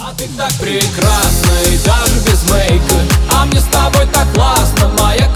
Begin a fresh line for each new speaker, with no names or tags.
А ты так прекрасна и даже без мейка, а мне с тобой так классно, моя